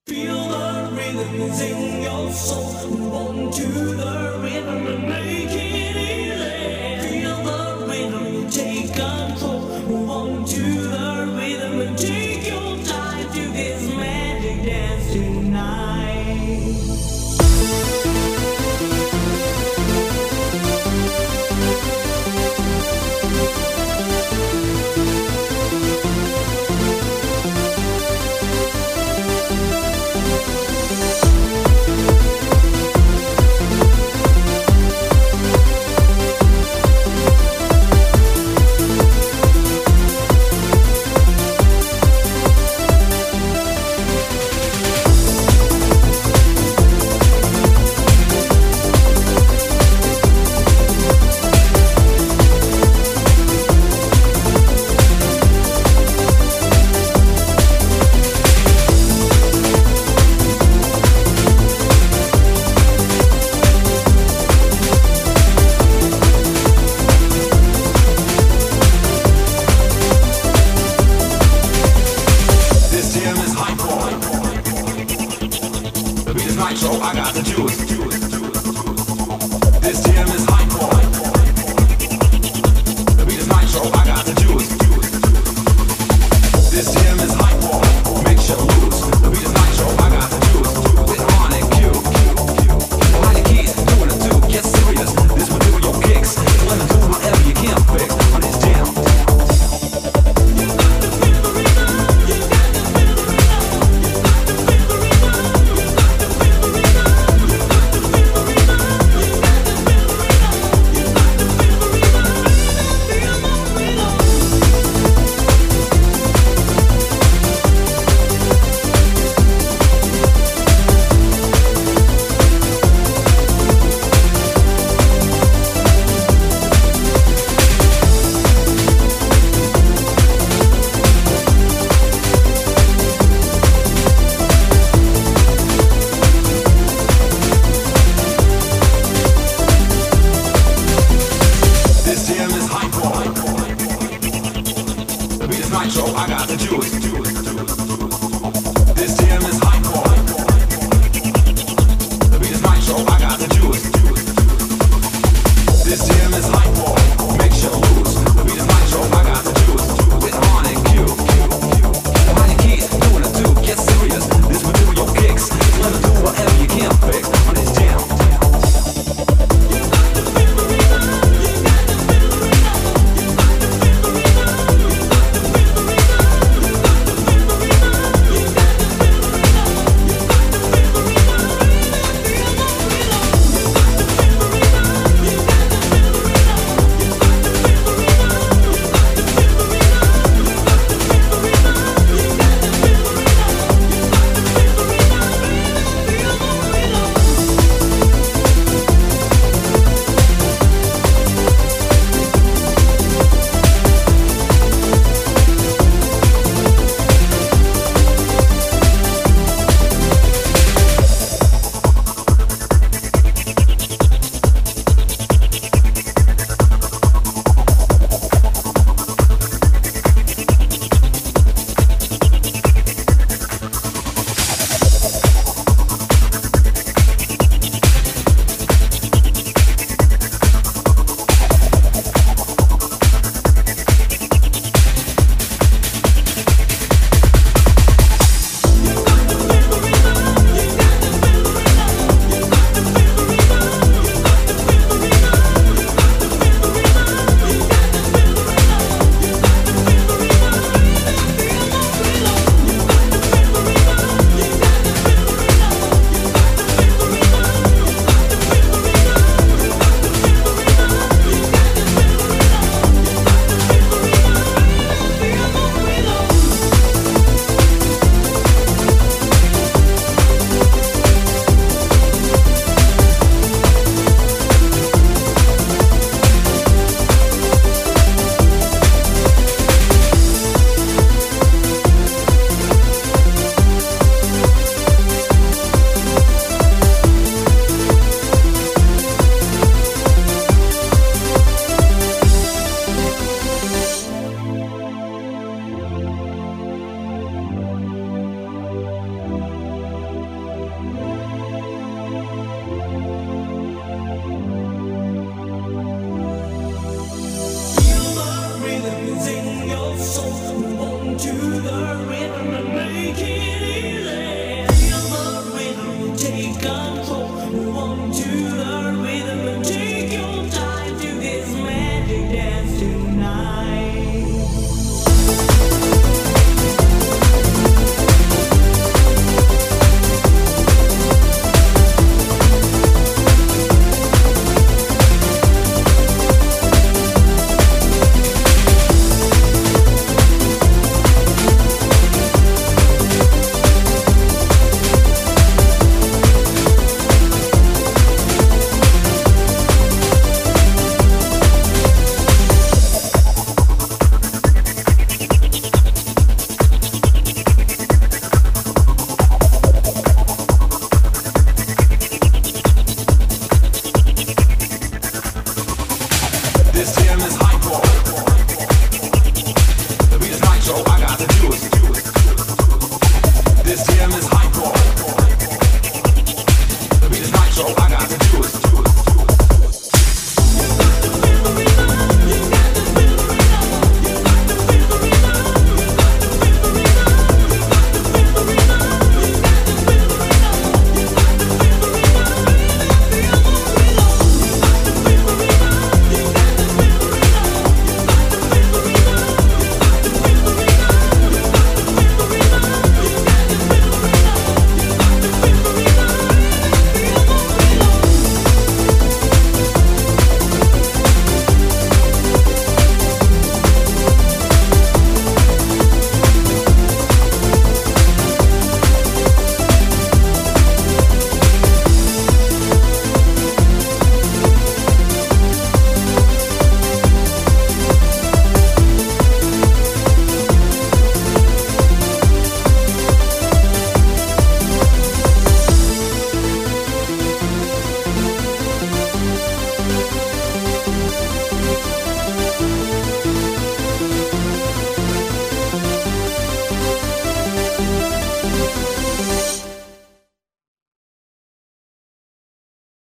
Feel the rhythms in your soul. Move on to the rhythm and make it easy. Feel the rhythm, take control. Move on to the rhythm and take your time to this magic dance tonight. Nitro, I got the juice. This jam is hardcore. The beat is nitro, I got the juice. This jam is hardcore. Make sure loose. The beat is nitro, I got the juice. With on and Q. Behind the keys, doing it too. Get serious. This will do your kicks. Let me do whatever you can quick on this jam. This jam is